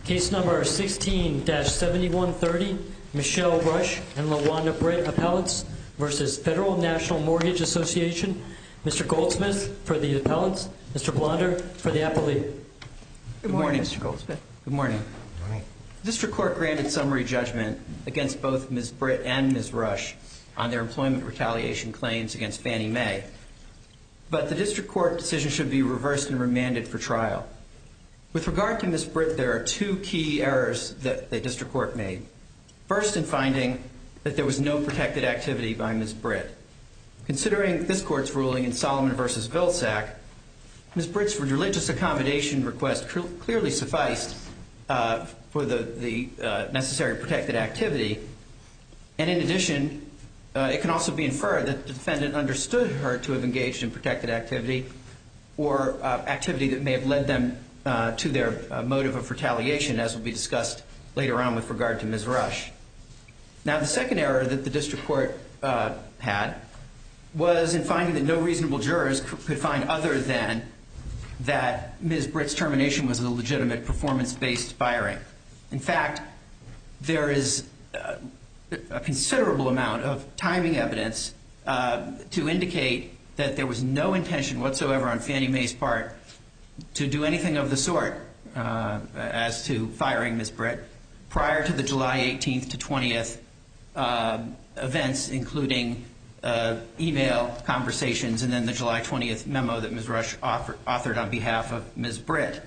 Case number 16-7130, Michelle Rush and LaWanda Britt Appellants versus Federal National Mortgage Association. Mr. Goldsmith for the appellants, Mr. Blonder for the appellee. Good morning, Mr. Goldsmith. Good morning. Good morning. The District Court granted summary judgment against both Ms. Britt and Ms. Rush on their employment retaliation claims against Fannie Mae. But the District Court decision should be reversed and remanded for trial. With regard to Ms. Britt, there are two key errors that the District Court made. First, in finding that there was no protected activity by Ms. Britt. Considering this Court's ruling in Solomon v. Vilsack, Ms. Britt's religious accommodation request clearly sufficed for the necessary protected activity. And in addition, it can also be inferred that the defendant understood her to have engaged in protected activity or activity that may have led them to their motive of retaliation, as will be discussed later on with regard to Ms. Rush. Now, the second error that the District Court had was in finding that no reasonable jurors could find other than that Ms. Britt's termination was a legitimate performance-based firing. In fact, there is a considerable amount of timing evidence to indicate that there was no intention whatsoever on Fannie Mae's part to do anything of the sort as to firing Ms. Britt prior to the July 18th to 20th events, including email conversations and then the July 20th memo that Ms. Rush authored on behalf of Ms. Britt.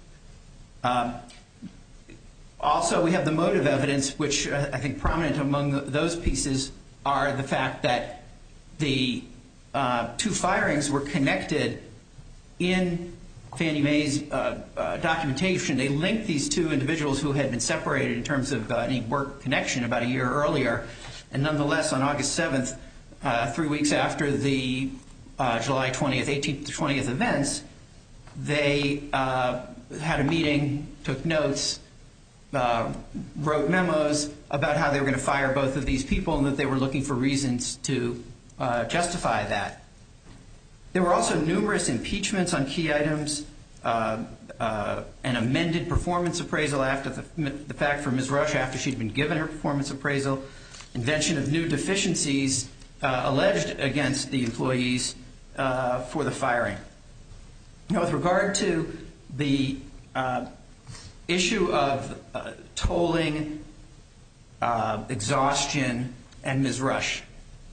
Also, we have the motive evidence, which I think prominent among those pieces are the fact that the two firings were connected in Fannie Mae's documentation. They linked these two individuals who had been separated in terms of any work connection about a year earlier. And nonetheless, on August 7th, 3 weeks after the July 20th, 18th to 20th events, they had a meeting, took notes, wrote memos about how they were going to fire both of these people and that they were looking for reasons to justify that. There were also numerous impeachments on key items, an amended performance appraisal after the fact for Ms. Rush after she'd been given her performance appraisal, invention of new deficiencies alleged against the employees for the firing. Now, with regard to the issue of tolling, exhaustion, and Ms. Rush,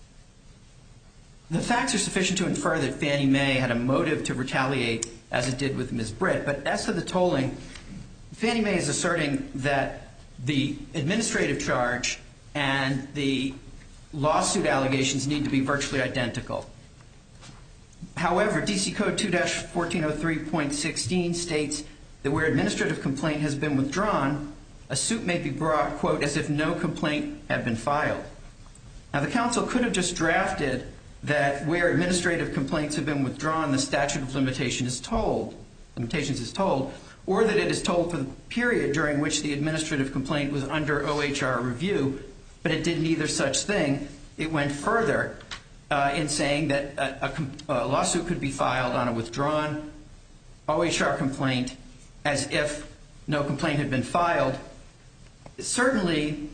the facts are sufficient to infer that Fannie Mae had a motive to retaliate as it did with Ms. Britt. But as to the tolling, Fannie Mae is asserting that the administrative charge and the lawsuit allegations need to be virtually identical. However, D.C. Code 2-1403.16 states that where administrative complaint has been withdrawn, a suit may be brought, quote, as if no complaint had been filed. Now, the council could have just drafted that where administrative complaints have been withdrawn, the statute of limitations is told, or that it is told for the period during which the administrative complaint was under OHR review, but it did neither such thing. It went further in saying that a lawsuit could be filed on a withdrawn OHR complaint as if no complaint had been filed. Certainly,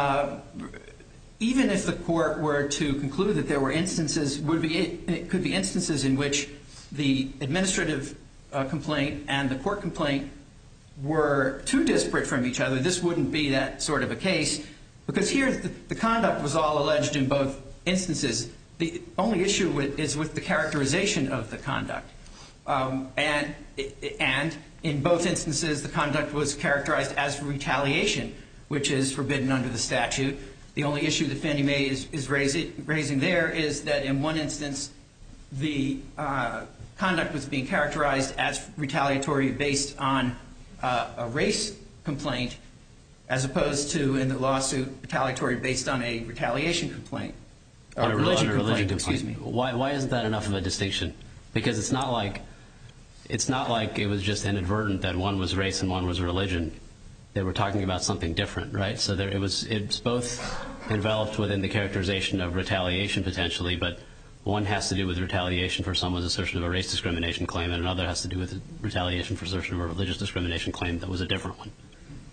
even if the court were to conclude that there were instances, it could be instances in which the administrative complaint and the court complaint were too disparate from each other, this wouldn't be that sort of a case, because here the conduct was all alleged in both instances. The only issue is with the characterization of the conduct. And in both instances, the conduct was characterized as retaliation, which is forbidden under the statute. The only issue that Fannie Mae is raising there is that in one instance, the conduct was being characterized as retaliatory based on a race complaint, as opposed to, in the lawsuit, retaliatory based on a retaliation complaint. On a religion complaint. Excuse me. Why isn't that enough of a distinction? Because it's not like it was just inadvertent that one was race and one was religion. They were talking about something different, right? So it's both enveloped within the characterization of retaliation potentially, but one has to do with retaliation for someone's assertion of a race discrimination claim, and another has to do with retaliation for assertion of a religious discrimination claim that was a different one.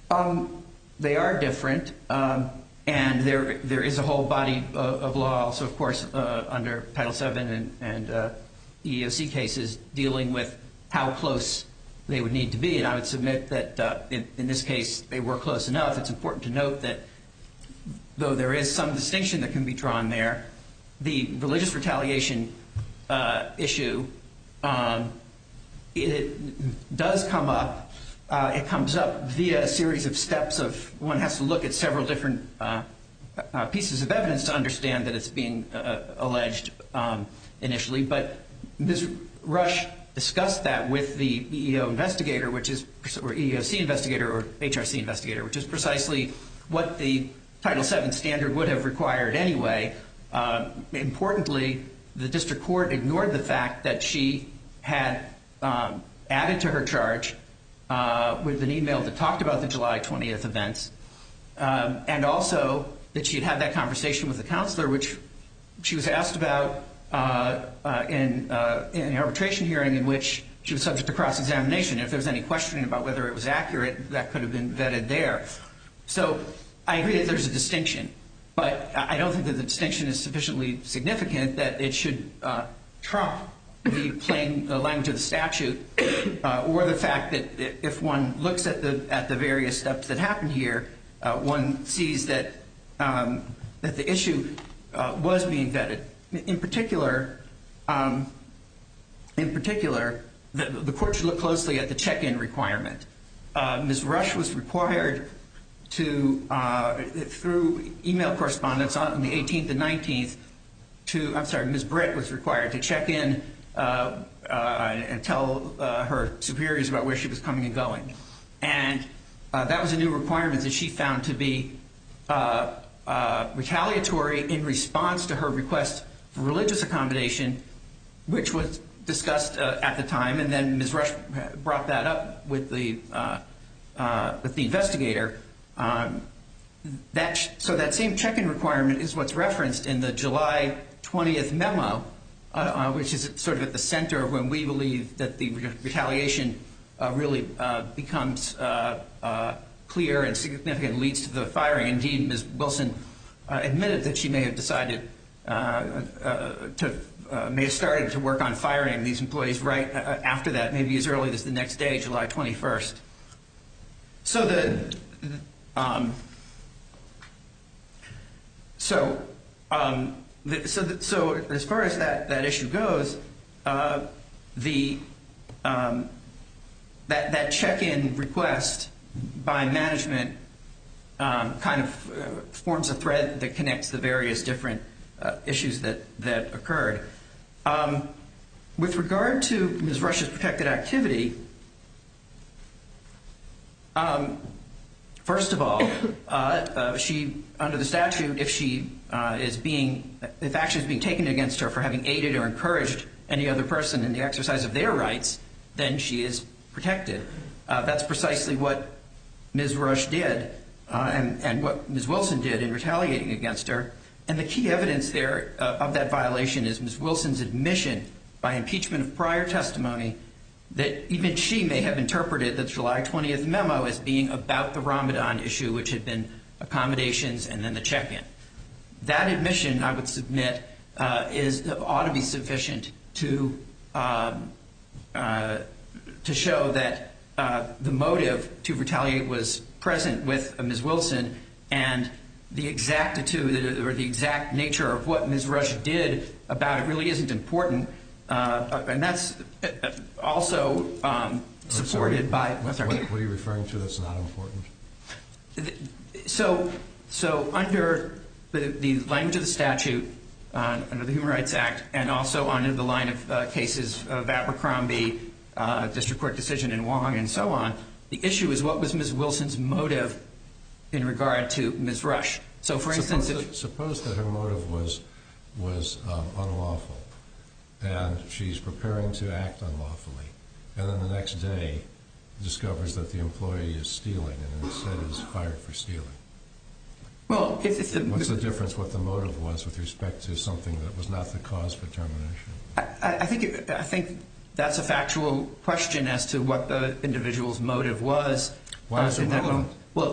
They are different, and there is a whole body of law also, of course, under Title VII and EEOC cases dealing with how close they would need to be. And I would submit that in this case they were close enough. It's important to note that though there is some distinction that can be drawn there, the religious retaliation issue, it does come up. It comes up via a series of steps of one has to look at several different pieces of evidence to understand that it's being alleged initially. But Ms. Rush discussed that with the EEO investigator, or EEOC investigator, or HRC investigator, which is precisely what the Title VII standard would have required anyway. Importantly, the district court ignored the fact that she had added to her charge with an email that talked about the July 20th events, and also that she had that conversation with the counselor, which she was asked about in an arbitration hearing in which she was subject to cross-examination. If there was any questioning about whether it was accurate, that could have been vetted there. So I agree that there's a distinction, but I don't think that the distinction is sufficiently significant that it should trump the plain language of the statute, or the fact that if one looks at the various steps that happened here, one sees that the issue was being vetted. In particular, the court should look closely at the check-in requirement. Ms. Rush was required to, through email correspondence on the 18th and 19th, Ms. Britt was required to check in and tell her superiors about where she was coming and going. And that was a new requirement that she found to be retaliatory in response to her request for religious accommodation, which was discussed at the time, and then Ms. Rush brought that up with the investigator. So that same check-in requirement is what's referenced in the July 20th memo, which is sort of at the center of when we believe that the retaliation really becomes clear and significant, leads to the firing. Indeed, Ms. Wilson admitted that she may have decided may have started to work on firing these employees right after that, maybe as early as the next day, July 21st. So as far as that issue goes, that check-in request by management kind of forms a thread that connects the various different issues that occurred. With regard to Ms. Rush's protected activity, first of all, she, under the statute, if action is being taken against her for having aided or encouraged any other person in the exercise of their rights, then she is protected. That's precisely what Ms. Rush did and what Ms. Wilson did in retaliating against her. And the key evidence there of that violation is Ms. Wilson's admission by impeachment of prior testimony that even she may have interpreted the July 20th memo as being about the Ramadan issue, which had been accommodations and then the check-in. That admission, I would submit, ought to be sufficient to show that the motive to retaliate was present with Ms. Wilson, and the exactitude or the exact nature of what Ms. Rush did about it really isn't important. And that's also supported by... What are you referring to that's not important? So under the language of the statute, under the Human Rights Act, and also under the line of cases of Abercrombie, district court decision in Wong, and so on, the issue is what was Ms. Wilson's motive in regard to Ms. Rush. So, for instance... Suppose that her motive was unlawful, and she's preparing to act unlawfully, and then the next day discovers that the employee is stealing and instead is fired for stealing. Well, what's the difference what the motive was with respect to something that was not the cause for termination? I think that's a factual question as to what the individual's motive was. Why is it relevant?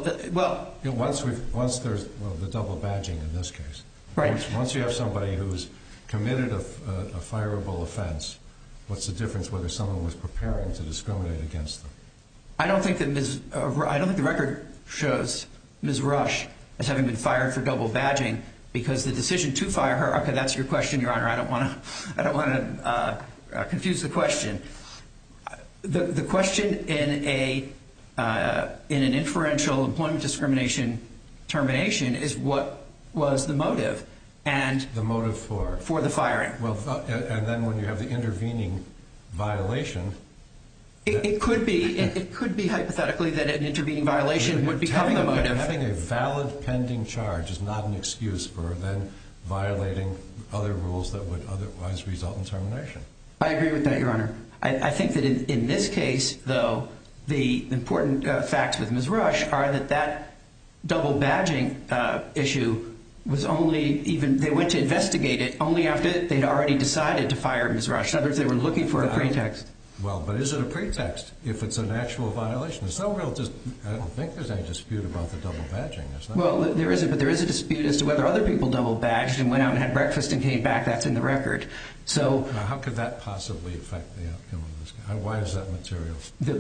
Once there's the double badging in this case. Right. Once you have somebody who's committed a fireable offense, what's the difference whether someone was preparing to discriminate against them? I don't think the record shows Ms. Rush as having been fired for double badging, because the decision to fire her. Okay, that's your question, Your Honor. I don't want to confuse the question. The question in an inferential employment discrimination termination is what was the motive, and the motive for the firing. Well, and then when you have the intervening violation, it could be hypothetically that an intervening violation would become the motive. Having a valid pending charge is not an excuse for then violating other rules that would otherwise result in termination. I agree with that, Your Honor. I think that in this case, though, the important facts with Ms. Rush are that double badging issue was they went to investigate it only after they'd already decided to fire Ms. Rush. In other words, they were looking for a pretext. Well, but is it a pretext if it's an actual violation? I don't think there's any dispute about the double badging, is there? Well, there isn't, but there is a dispute as to whether other people double badged and went out and had breakfast and came back. That's in the record. So now, how could that possibly affect the outcome of this case? Why is that material?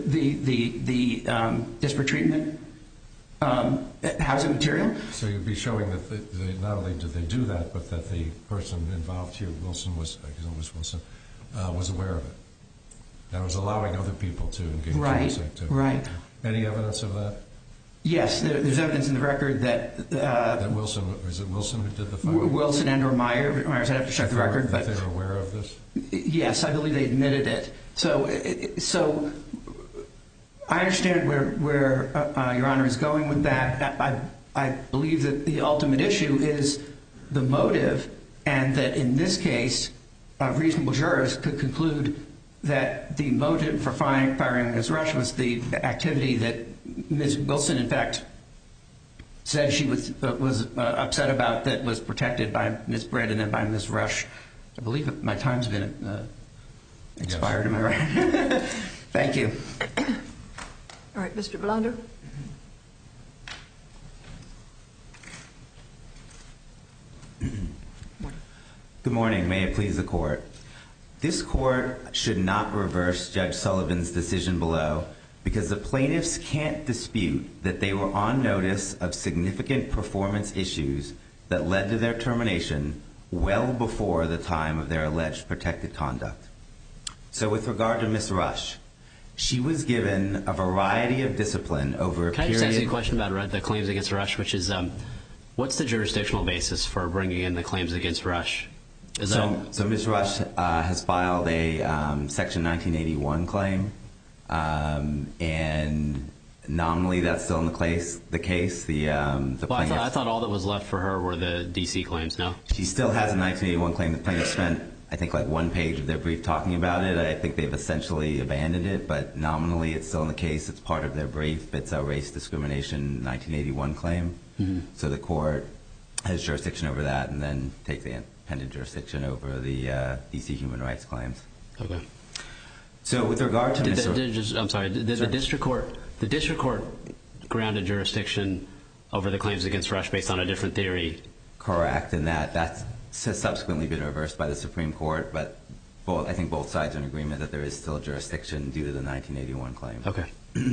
The disparate treatment, how is it material? So you'd be showing that not only did they do that, but that the person involved here, Wilson, was aware of it. That was allowing other people to engage in this activity. Right. Any evidence of that? Yes, there's evidence in the record that Wilson, is it Wilson who did the firing? Wilson and or Myers. I'd have to check the record. But they were aware of this? Yes, I believe they admitted it. So I understand where Your Honor is going with that. I believe that the ultimate issue is the motive, and that in this case, reasonable jurors could conclude that the motive for firing Ms. Rush was the activity that Ms. Wilson, in fact, said she was upset about, that was protected by Ms. Britt and then by Ms. Rush. I believe my time's been expired. Yes. Am I right? Thank you. All right, Mr. Blonder. Good morning. May it please the Court. This Court should not reverse Judge Sullivan's decision below because the plaintiffs can't dispute that they were on notice of significant performance issues that led to their termination well before the time of their alleged protected conduct. So with regard to Ms. Rush, she was given a variety of discipline over a period... Can I just ask you a question about the claims against Rush, which is what's the jurisdictional basis for bringing in the claims against Rush? So Ms. Rush has filed a Section 1981 claim, and nominally that's still in the case. I thought all that was left for her were the D.C. claims, no? She still has a 1981 claim. The plaintiff spent, I think, like one page of their brief talking about it. I think they've essentially abandoned it, but nominally it's still in the case. It's part of their brief. It's a race discrimination 1981 claim. Mm-hmm. So the Court has jurisdiction over that and then take the independent jurisdiction over the D.C. human rights claims. Okay. So with regard to Ms. The district court grounded jurisdiction over the claims against Rush based on a different theory. Correct, and that's subsequently been reversed by the Supreme Court, but I think both sides are in agreement that there is still jurisdiction due to the 1981 claim. Okay.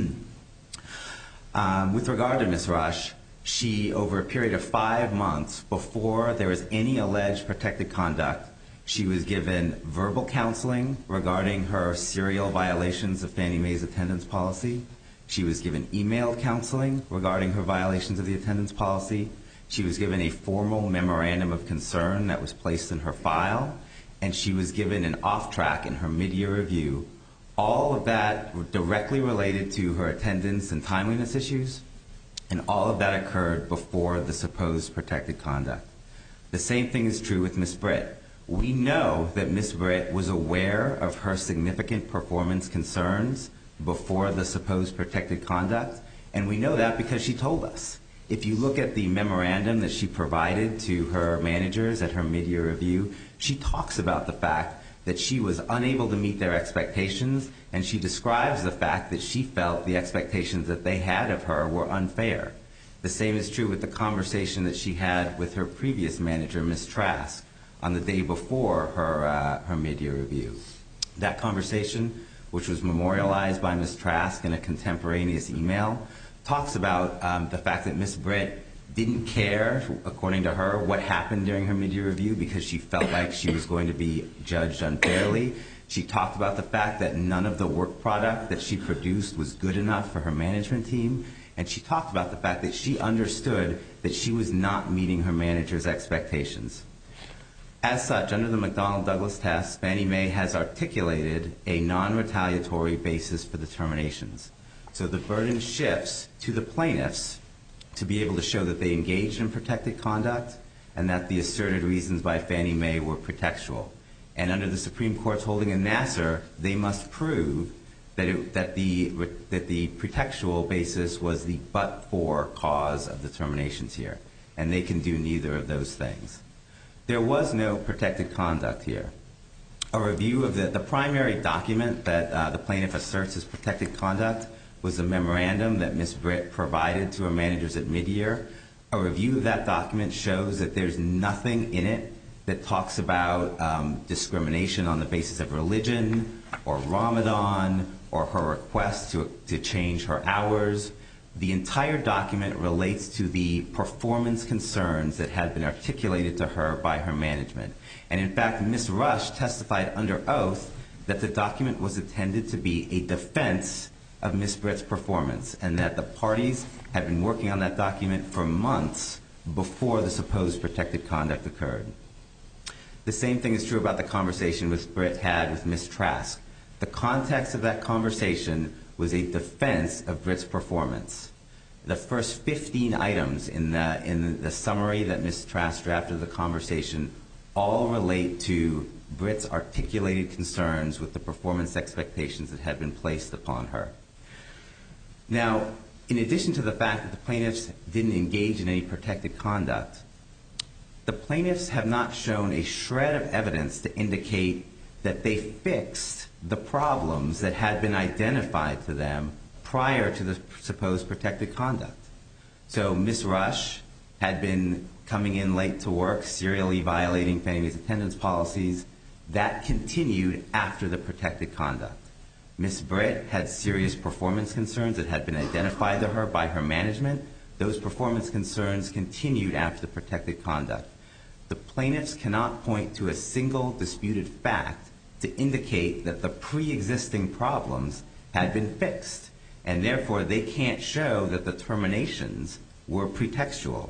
With regard to Ms. Rush, she, over a period of 5 months before there was any alleged protected conduct, she was given verbal counseling regarding her serial violations of Fannie Mae's attendance policy. She was given email counseling regarding her violations of the attendance policy. She was given a formal memorandum of concern that was placed in her file, and she was given an off-track in her mid-year review. All of that directly related to her attendance and timeliness issues, and all of that occurred before the supposed protected conduct. The same thing is true with Ms. Britt. We know that Ms. Britt was aware of her significant performance concerns before the supposed protected conduct, and we know that because she told us. If you look at the memorandum that she provided to her managers at her mid-year review, she talks about the fact that she was unable to meet their expectations, and she describes the fact that she felt the expectations that they had of her were unfair. The same is true with the conversation that she had with her previous manager, Ms. Trask, on the day before her mid-year review. That conversation, which was memorialized by Ms. Trask in a contemporaneous email, talks about the fact that Ms. Britt didn't care, according to her, what happened during her mid-year review because she felt like she was going to be judged unfairly. She talked about the fact that none of the work product that she produced was good enough for her management team, and she talked about the fact that she understood that she was not meeting her manager's expectations. As such, under the McDonnell-Douglas test, Fannie Mae has articulated a non-retaliatory basis for the terminations. So the burden shifts to the plaintiffs to be able to show that they engaged in protected conduct and that the asserted reasons by Fannie Mae were pretextual. And under the Supreme Court's holding in Nassar, they must prove that the pretextual basis was the but-for cause of the terminations here. And they can do neither of those things. There was no protected conduct here. A review of the primary document that the plaintiff asserts as protected conduct was a memorandum that Ms. Britt provided to her managers at mid-year. A review of that document shows that there's nothing in it that talks about discrimination on the basis of religion or Ramadan or her request to change her hours. The entire document relates to the performance concerns that had been articulated to her by her management. And in fact, Ms. Rush testified under oath that the document was intended to be a defense of Ms. Britt's performance and that the parties had been working on that document for months before the supposed protected conduct occurred. The same thing is true about the conversation Ms. Britt had with Ms. Trask. The context of that conversation was a defense of Britt's performance. The first 15 items in the summary that Ms. Trask drafted of the conversation all relate to Britt's articulated concerns with the performance expectations that had been placed upon her. Now, in addition to the fact that the plaintiffs didn't engage in any protected conduct, the plaintiffs have not shown a shred of evidence to indicate that they fixed the problems that had been identified to them prior to the supposed protected conduct. So Ms. Rush had been coming in late to work, serially violating Fannie Mae's attendance policies. That continued after the protected conduct. Ms. Britt had serious performance concerns that had been identified to her by her management. Those performance concerns continued after the protected conduct. The plaintiffs cannot point to a single disputed fact to indicate that the pre-existing problems had been fixed, and therefore they can't show that the terminations were pretextual.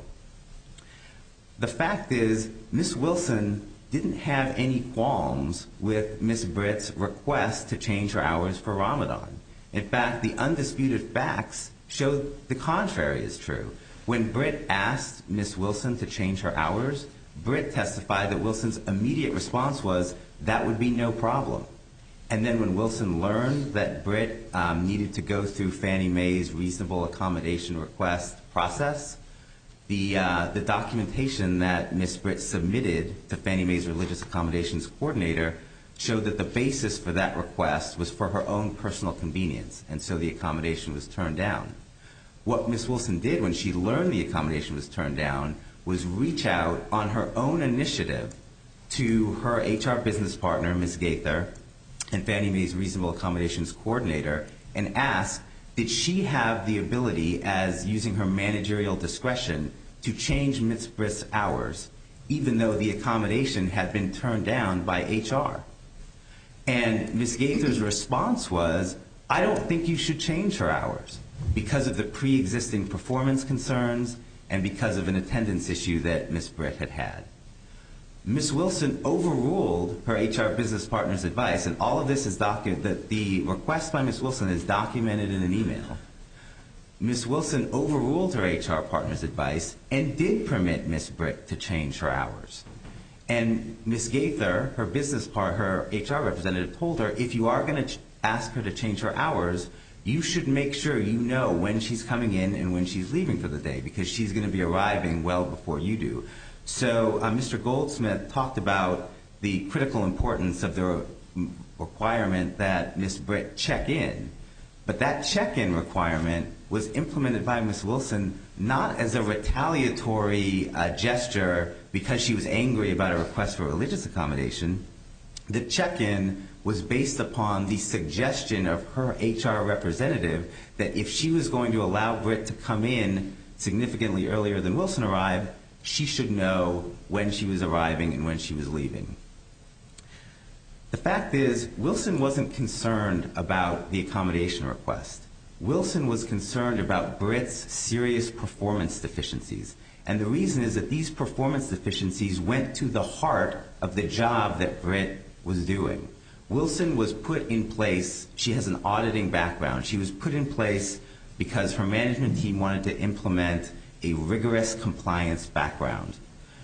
The fact is, Ms. Wilson didn't have any qualms with Ms. Britt's request to change her hours for Ramadan. In fact, the undisputed facts show the contrary is true. When Britt asked Ms. Wilson to change her hours, Britt testified that Wilson's immediate response was, that would be no problem. And then when Wilson learned that Britt needed to go through Fannie Mae's reasonable accommodation request process, the documentation that Ms. Britt submitted to Fannie Mae's religious accommodations coordinator showed that the basis for that request was for her own personal convenience, and so the accommodation was turned down. What Ms. Wilson did when she learned the accommodation was turned down was reach out on her own initiative to her HR business partner, Ms. Gaither, and Fannie Mae's reasonable accommodations coordinator, and ask, did she have the ability, as using her managerial discretion, to change Ms. Britt's hours, even though the accommodation had been turned down by HR? And Ms. Gaither's response was, I don't think you should change her hours because of the pre-existing performance concerns and because of an attendance issue that Ms. Britt had had. Ms. Wilson overruled her HR business partner's advice, and all of this is documented. The request by Ms. Wilson is documented in an email. Ms. Wilson overruled her HR partner's advice and did permit Ms. Britt to change her hours. And Ms. Gaither, her HR representative, told her, if you are going to ask her to change her hours, you should make sure you know when she's coming in and when she's leaving for the day, because she's going to be arriving well before you do. So Mr. Goldsmith talked about the critical importance of the requirement that Ms. Britt check in. But that check-in requirement was implemented by Ms. Wilson not as a retaliatory gesture because she was angry about a request for religious accommodation. The check-in was based upon the suggestion of her HR representative that if she was going to allow Britt to come in significantly earlier than Wilson arrived, she should know when she was arriving and when she was leaving. The fact is, Wilson wasn't concerned about the accommodation request. Wilson was concerned about Britt's serious performance deficiencies. And the reason is that these performance deficiencies went to the heart of the job that Britt was doing. Wilson was put in place, she has an auditing background, she was put in place because her management team wanted to implement a rigorous compliance background.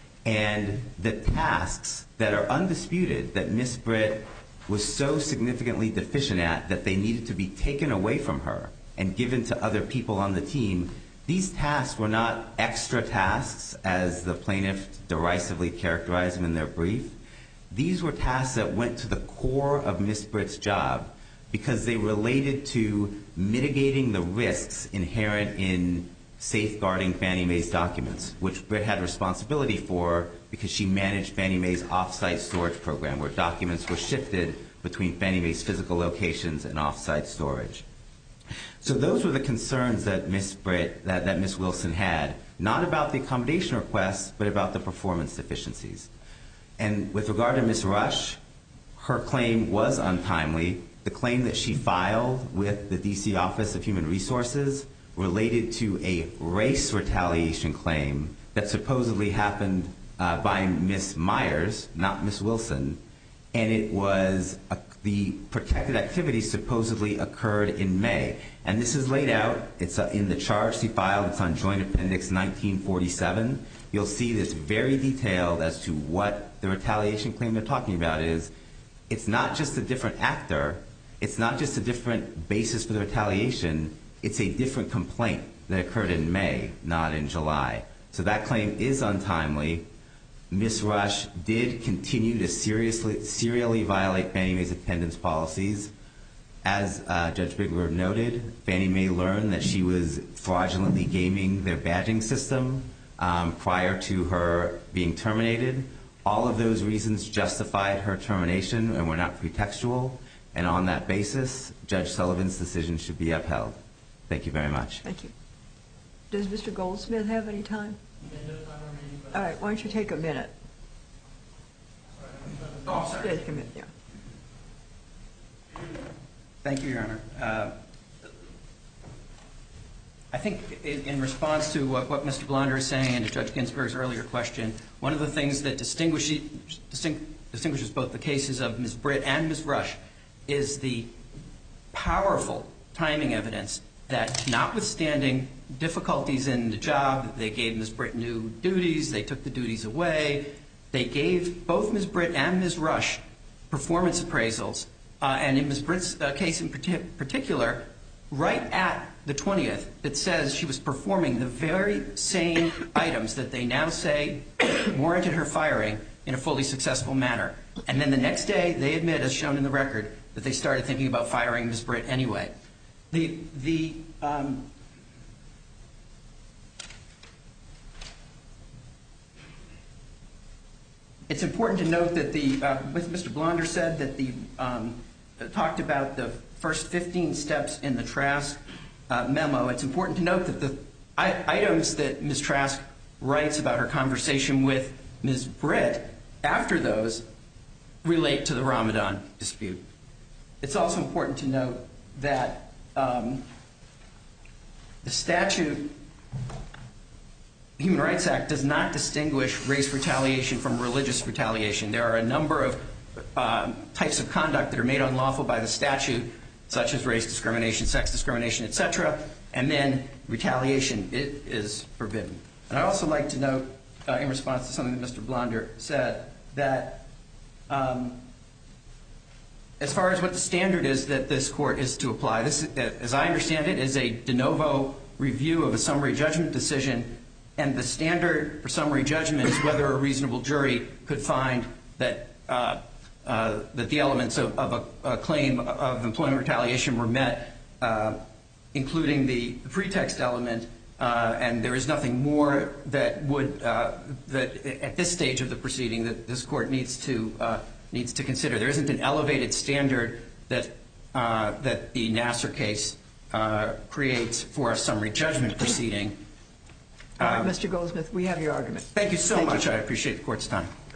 And the tasks that are undisputed that Ms. Britt was so significantly deficient at that they needed to be taken away from her and given to other people on the team, these tasks were not extra tasks as the plaintiff derisively characterized them in their brief. These were tasks that went to the core of Ms. Britt's job because they related to mitigating the risks inherent in safeguarding Fannie Mae's documents, which Britt had responsibility for because she managed Fannie Mae's off-site storage program where documents were shifted between Fannie Mae's physical locations and off-site storage. So those were the concerns that Ms. Wilson had, not about the accommodation requests, but about the performance deficiencies. And with regard to Ms. Rush, her claim was untimely. The claim that she filed with the D.C. Office of Human Resources related to a race retaliation claim that supposedly happened by Ms. Myers, not Ms. Wilson, and it was the protected activity supposedly occurred in May. And this is laid out. It's in the charge she filed. It's on Joint Appendix 1947. You'll see this very detailed as to what the retaliation claim they're talking about is. It's not just a different actor. It's not just a different basis for the retaliation. It's a different complaint that occurred in May, not in July. So that claim is untimely. Ms. Rush did continue to serially violate Fannie Mae's attendance policies. As Judge Bigler noted, Fannie Mae learned that she was fraudulently gaming their badging system prior to her being terminated. All of those reasons justified her termination and were not pretextual. And on that basis, Judge Sullivan's decision should be upheld. Thank you very much. Thank you. Does Mr. Goldsmith have any time? All right, why don't you take a minute? Oh, sorry. Take a minute, yeah. Thank you, Your Honor. I think in response to what Mr. Blonder is saying and to Judge Ginsburg's earlier question, one of the things that distinguishes both the cases of Ms. Britt and Ms. Rush is the powerful timing evidence that notwithstanding difficulties in the job, they gave Ms. Britt new duties, they took the duties away, they gave both Ms. Britt and Ms. Rush performance appraisals, and in Ms. Britt's case in particular, right at the 20th, it says she was performing the very same items that they now say warranted her firing in a fully successful manner. And then the next day, they admit, as shown in the record, that they started thinking about firing Ms. Britt anyway. It's important to note that Mr. Blonder said that talked about the first 15 steps in the Trask memo. It's important to note that the items that Ms. Trask writes about her conversation with Ms. Britt after those relate to the Ramadan dispute. It's also important to note that the statute, the Human Rights Act, does not distinguish race retaliation from religious retaliation. There are a number of types of conduct that are made unlawful by the statute, such as race discrimination, sex discrimination, etc., and then retaliation is forbidden. And I'd also like to note, in response to something that Mr. Blonder said, that as far as what the standard is that this court is to apply, this, as I understand it, is a de novo review of a summary judgment decision, and the standard for summary judgment is whether a reasonable jury could find that the elements of a claim of employment retaliation were met, including the pretext element, and there is nothing more that would that at this stage of the proceeding that this court needs to consider. There isn't an elevated standard that the Nassar case creates for a summary judgment proceeding. All right, Mr. Goldsmith, we have your argument. Thank you so much. I appreciate the court's time.